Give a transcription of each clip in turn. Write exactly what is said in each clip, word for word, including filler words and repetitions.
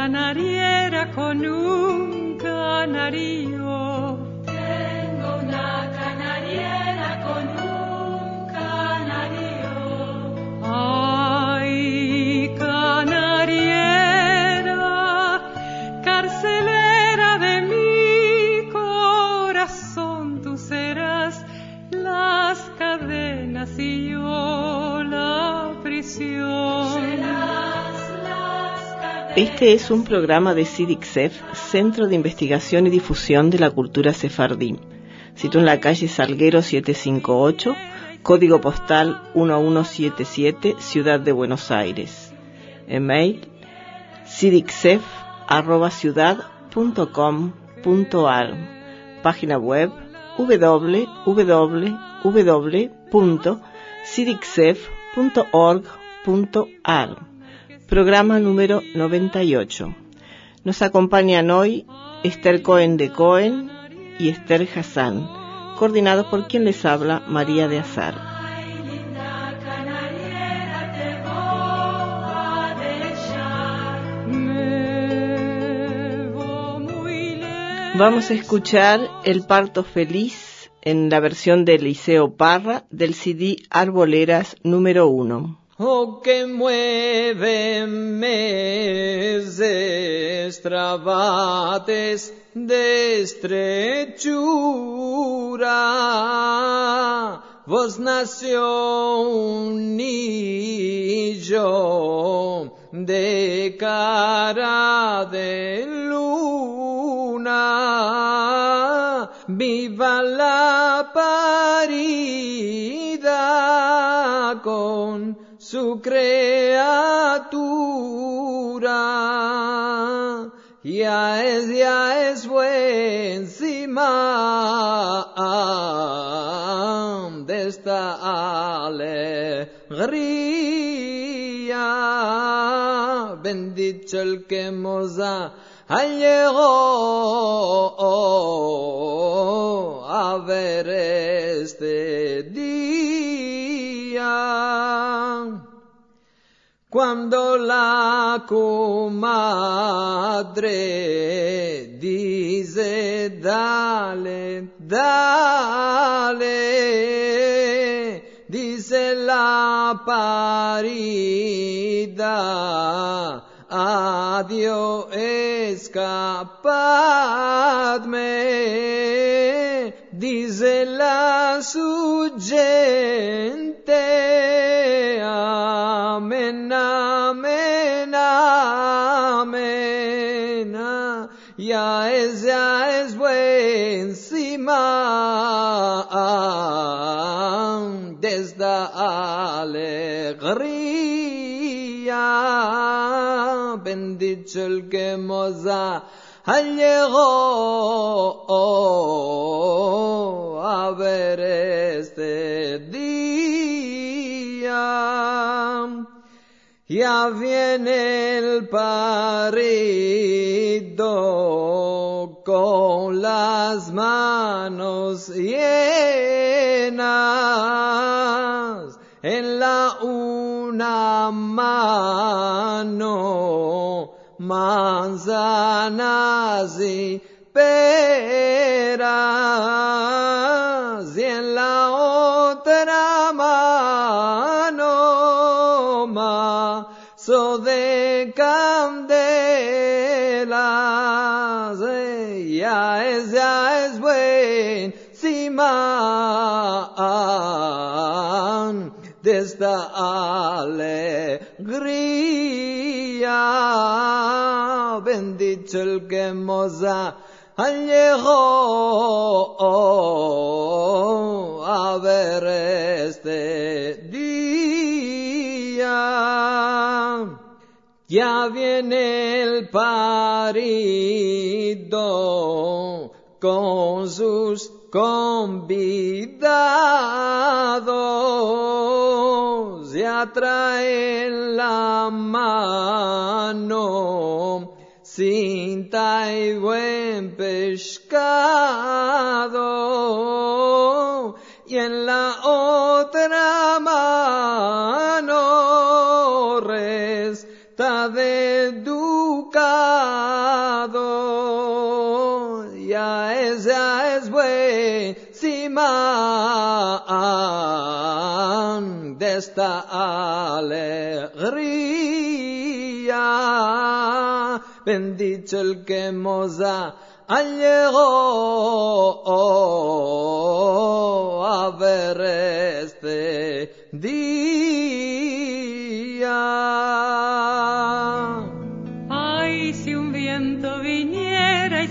canariera con un canario. Tengo una canariera con un canario. Ay, canariera, carcelera de mi corazón, tú serás las cadenas y yo la prisión. Este es un programa de CIDICSEF, Centro de Investigación y Difusión de la Cultura Sefardí, situado en la calle Salguero setecientos cincuenta y ocho, código postal uno uno siete siete, Ciudad de Buenos Aires. Email cidicsef arroba ciudad punto com punto ar. Página web w w w punto cidicsef punto org punto ar. Programa número noventa y ocho. Nos acompañan hoy Esther Cohen de Cohen y Esther Hassan, coordinados por quien les habla, María de Azar. Vamos a escuchar El Parto Feliz en la versión de Eliseo Parra del C D Arboleras número uno. Oh, que mueve mes extravates de estrechura, vos nació un niño de cara de luna, viva la parida con su criatura, ya es, ya es buenísima de esta alegría, bendito el que nos ha llegó a ver este día. Cuando la comadre dice dale, dale, dice la parida, adiós, escapadme, dice la su gente, amén, amén, amén, ya es, ya es buenísima de esta alegría, bendito el que nos ha llegó a ver este día. Ya viene el parido con las manos llenas, en la una mano manzanas y peras, y en la otra mano mazo de candelas, ya es, ya es buenísima de esta alegría, bendito el que nos ha llegó a ver este día. Ya viene el parido con sus convidados, ya traen la mano cinta y buen pescado, y en la otra mano resta de ducado. esta alegría. Bendito el que moza llegó a ver este día. Ay, si un viento viniera y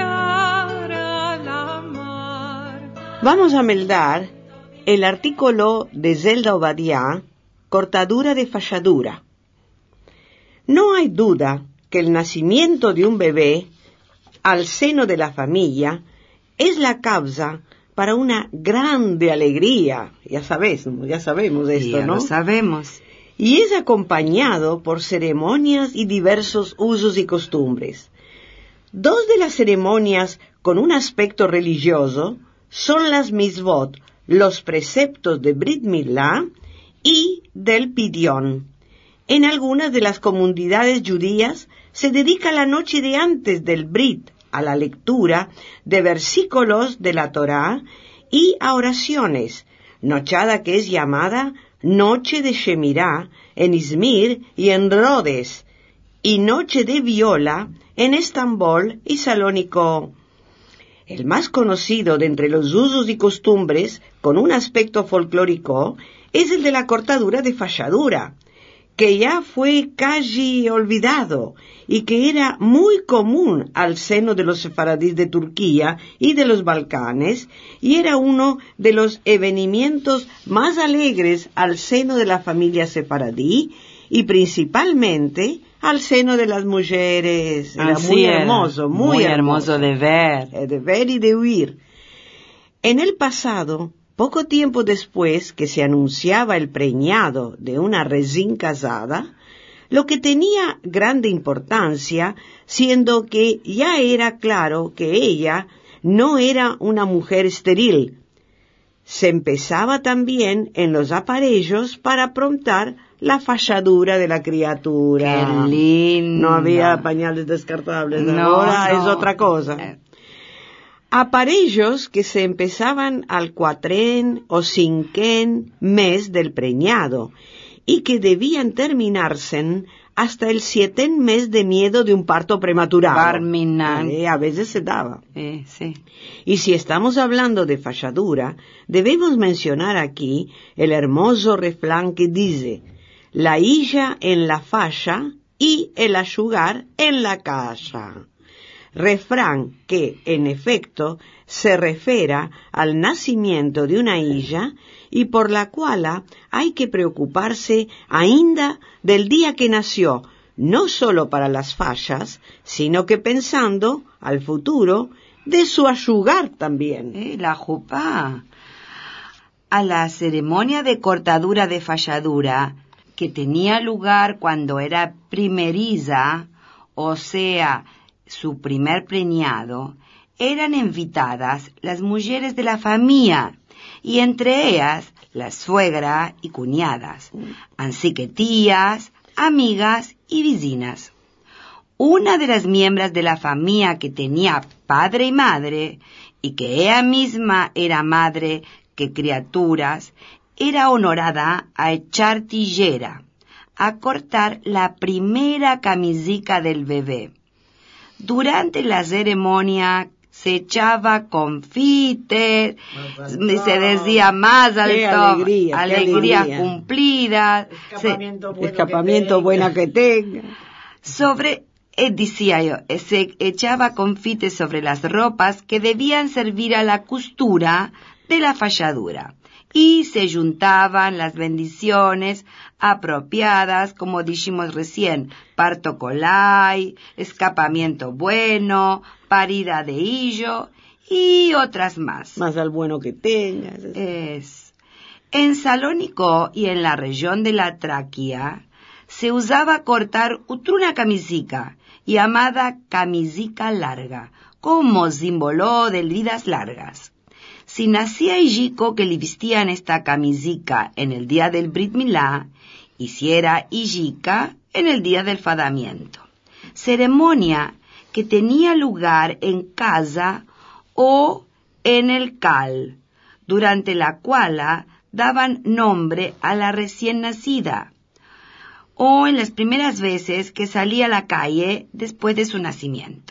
secara la mar. Vamos a meldar el artículo de Zelda Obadiah, cortadura de falladura. No hay duda que el nacimiento de un bebé al seno de la familia es la causa para una grande alegría. Ya sabes, ya sabemos esto, ya ¿no? Lo sabemos. Y es acompañado por ceremonias y diversos usos y costumbres. Dos de las ceremonias con un aspecto religioso son las misvot, los preceptos de Brit Milá y del Pidión. En algunas de las comunidades judías se dedica la noche de antes del Brit a la lectura de versículos de la Torá y a oraciones, nochada que es llamada Noche de Shemirá en Izmir y en Rhodes, y Noche de Viola en Estambul y Salónico. El más conocido de entre los usos y costumbres con un aspecto folclórico es el de la cortadura de falladura, que ya fue casi olvidado y que era muy común al seno de los sefaradíes de Turquía y de los Balcanes, y era uno de los evenimientos más alegres al seno de la familia sefaradí y principalmente al seno de las mujeres. Era Así muy era, hermoso, muy, muy hermoso, hermoso de ver. eh, de ver y de oír. En el pasado, poco tiempo después que se anunciaba el preñado de una recién casada, lo que tenía grande importancia, siendo que ya era claro que ella no era una mujer estéril. Se empezaba también en los aparellos para aprontar la falladura de la criatura. ¡Qué lindo! No había pañales descartables, No, ahora no. es otra cosa. Aparellos que se empezaban al cuatrén o cinquén mes del preñado y que debían terminarse hasta el sietén mes de miedo de un parto prematurado. Barminan. Eh, a veces se daba. Eh, sí. Y si estamos hablando de falladura, debemos mencionar aquí el hermoso refrán que dice: la hilla en la falla y el ayugar en la casa. Refrán que, en efecto, se refiere al nacimiento de una hija y por la cual hay que preocuparse ainda del día que nació, no solo para las fallas, sino que pensando al futuro de su ayugar también. Eh, la jupá. A la ceremonia de cortadura de falladura, que tenía lugar cuando era primeriza, o sea, su primer preñado, eran invitadas las mujeres de la familia, y entre ellas la suegra y cuñadas, así que tías, amigas y vecinas. Una de las miembros de la familia que tenía padre y madre, y que ella misma era madre que criaturas, era honorada a echar tijera, a cortar la primera camisica del bebé. Durante la ceremonia se echaba confite, se decía más alto, Qué alegría, alegría, qué alegría. cumplida, Escapamiento, bueno, escapamiento que buena que tenga. sobre, eh, decía yo, eh, se echaba confite sobre las ropas que debían servir a la costura de la falladura. Y se juntaban las bendiciones apropiadas, como dijimos recién, parto colay, escapamiento bueno, parida de hillo y otras más. Más al bueno que tengas. Es. En Salónico y en la región de la Traquia se usaba cortar una camisica llamada camisica larga, como símbolo de vidas largas. Si nacía Illico que le vestían esta camisica en el día del Brit Milá, hiciera Illica en el día del fadamiento. Ceremonia que tenía lugar en casa o en el cal, durante la cual daban nombre a la recién nacida, o en las primeras veces que salía a la calle después de su nacimiento.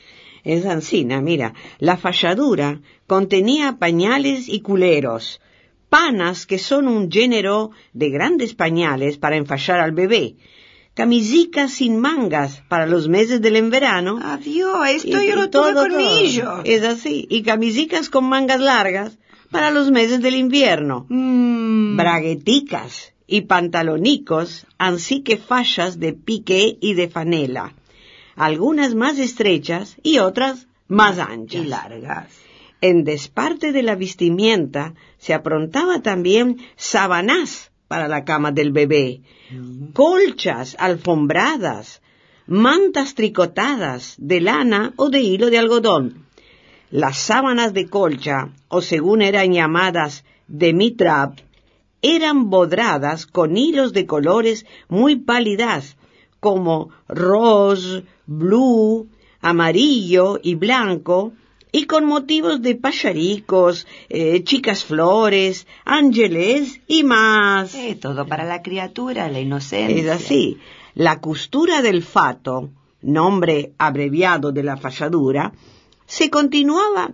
Es ansina, mira, la falladura contenía pañales y culeros, panas que son un género de grandes pañales para enfallar al bebé, camisicas sin mangas para los meses del verano. Adiós, esto y, yo lo y todo, tuve conmigo. Todo. Es así, y camisicas con mangas largas para los meses del invierno. Mm. Bragueticas y pantalonicos, así que fallas de piqué y de fanela, algunas más estrechas y otras más anchas y largas. En desparte de la vestimenta se aprontaba también sabanás para la cama del bebé, mm. colchas alfombradas, mantas tricotadas de lana o de hilo de algodón. Las sábanas de colcha, o según eran llamadas demi-drap, eran bodradas con hilos de colores muy pálidas, como rose, blue, amarillo y blanco, y con motivos de pajaricos, eh, chicas flores, ángeles y más. Eh, todo para la criatura, la inocencia. Es así. La costura del fato, nombre abreviado de la falladura, se continuaba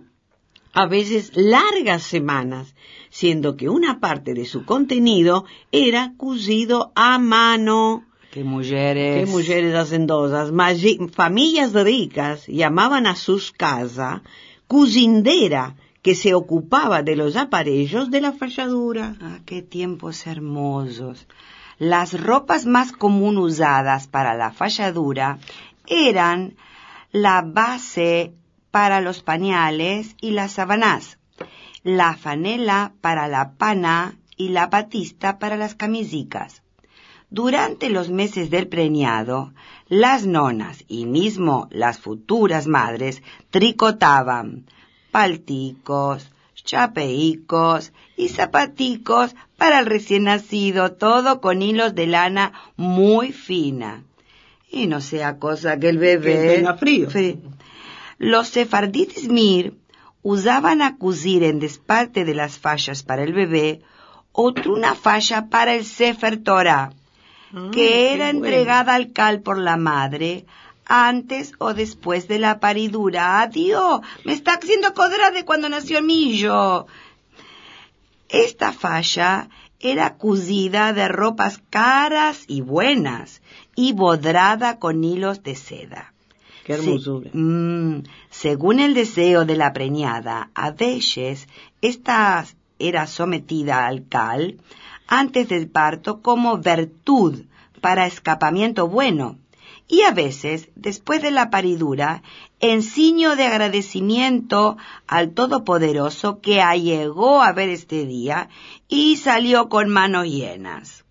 a veces largas semanas, siendo que una parte de su contenido era cosido a mano. ¡Qué mujeres! ¡Qué mujeres hacendosas! Familias ricas llamaban a sus casas cosindera, que se ocupaba de los aparellos de la falladura. ¡Ah, qué tiempos hermosos! Las ropas más común usadas para la falladura eran la base para los pañales y las sábanas, la fanela para la pana y la batista para las camisicas. Durante los meses del preñado, las nonas y mismo las futuras madres tricotaban palticos, chapeicos y zapaticos para el recién nacido, todo con hilos de lana muy fina. Y no sea cosa que el bebé... Que tenga frío. frío. Los sefardíes mir usaban a cosir en desparte de las fallas para el bebé otra una falla para el Sefer Torah, ah, que era entregada bueno. al cal por la madre antes o después de la paridura. ¡Adiós! Me está haciendo codra de cuando nació el millo. Esta falla era cosida de ropas caras y buenas y bodrada con hilos de seda. ¡Qué hermosura! Se, mmm, según el deseo de la preñada, a veces esta era sometida al cal antes del parto como virtud para escapamiento bueno, y a veces, después de la paridura, en signo de agradecimiento al Todopoderoso que allegó a ver este día y salió con manos llenas.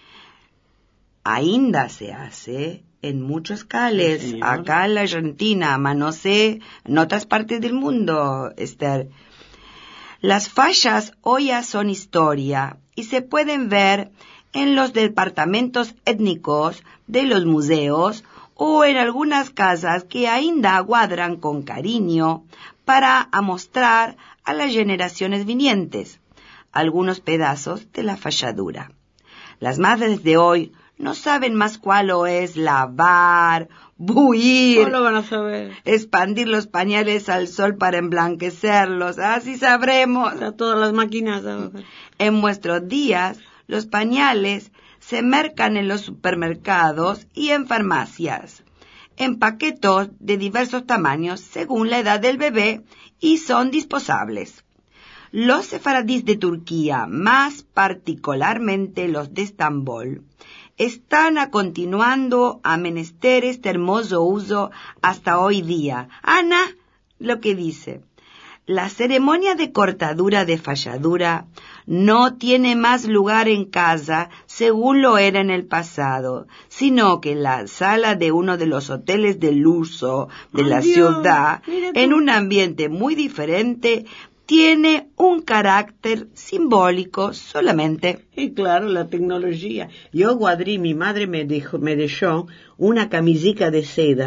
Ainda se hace en muchos cales, sí, acá en la Argentina, mas no sé, en otras partes del mundo, Esther. Las fallas hoy ya son historia y se pueden ver en los departamentos étnicos de los museos o en algunas casas que ainda aguadran con cariño para mostrar a las generaciones vinientes algunos pedazos de la falladura. Las madres de hoy no saben más cuál lo es lavar, buir, ¿cómo lo van a saber? Expandir los pañales al sol para emblanquecerlos. Así sabremos. A todas las máquinas. En nuestros días, los pañales se mercan en los supermercados y en farmacias, en paquetos de diversos tamaños según la edad del bebé y son disposables. Los sefaradíes de Turquía, más particularmente los de Estambul, están a continuando a menester este hermoso uso hasta hoy día. Ana, lo que dice, la ceremonia de cortadura de falladura no tiene más lugar en casa según lo era en el pasado, sino que en la sala de uno de los hoteles de lujo de la Dios, ciudad, en un ambiente muy diferente, tiene un carácter simbólico solamente. Y claro, la tecnología. Yo, Guadrí, mi madre me dejó, me dejó una camisica de seda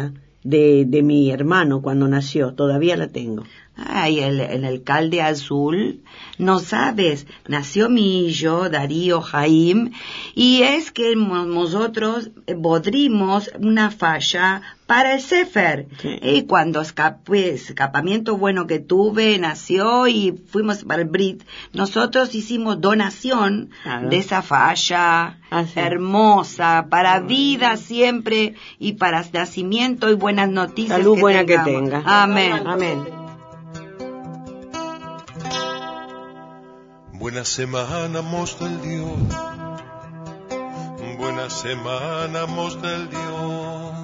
de, de mi hermano cuando nació, todavía la tengo. Ay, el, el alcalde azul, no sabes, nació mi hijo, Darío Jaim, y es que nosotros podrimos una falla para el Sefer. Sí. Y cuando escapé, escapamiento bueno que tuve, nació y fuimos para el Brit, nosotros hicimos donación Claro. de esa falla Ah, sí. hermosa, para vida siempre y para nacimiento y buenas noticias. Salud que buena que tengamos. tenga. Amén. Amén. Buena semana, mos del Dios. Buena semana, mos del Dios.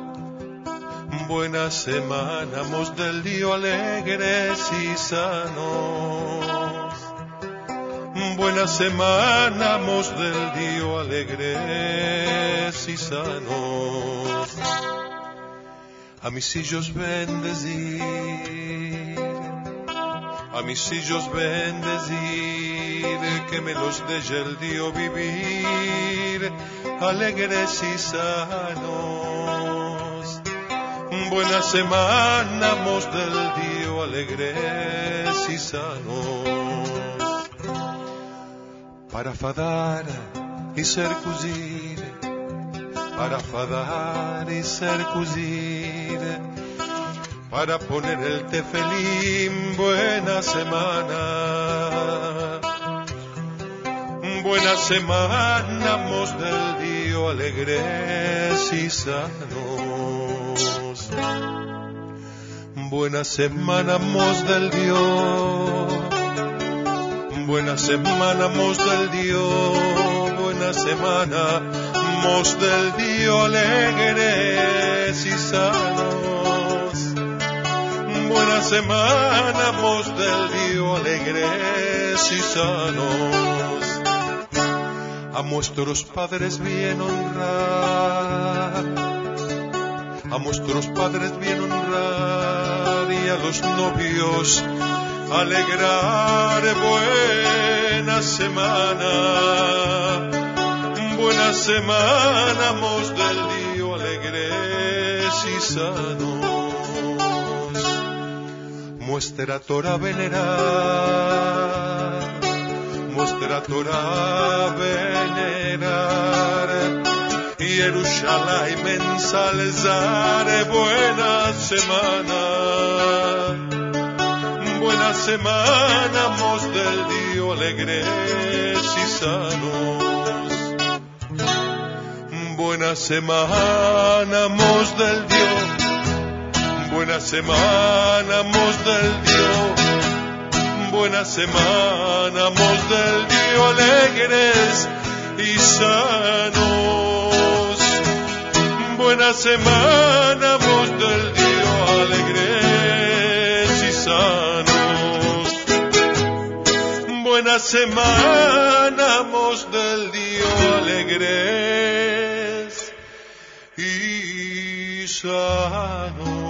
Buena semana, mos del Dios, alegres y sanos. Buena semana, mos del Dios, alegres y sanos. A mis hijos bendecir, a mis hijos bendecir, que me los deje el Dios vivir, alegres y sanos. Buena semana, mos del Dios, alegres y sanos. Para fadar y circuncir, para fadar y circuncir, para poner el tefelín, buena semana. Buena semana, mos del Dios, alegres y sanos. Buena semana, mos del Dios. Buena semana, mos del Dios. Buena semana, mos del Dios, alegres y sanos. Buena semana, mos del Dios, alegres y sanos. A nuestros padres bien honrar, a nuestros padres bien honrar, y a los novios alegrar. Buena semana, buena semana, mos del Dios, alegres y sanos. Muestra Torah venerar, muestra Torah venerar, Yerushalayim ensalzar. Buena semana, buena semana, mos del Dios, alegres y sanos. Buena semana, mos del Dios. Buena semana, mos del Dios. Buena semana, mos del Dios, alegres y sanos. Buena semana, mos del Dios, alegres y sanos. Buena semana, mos del Dios, alegres y sanos.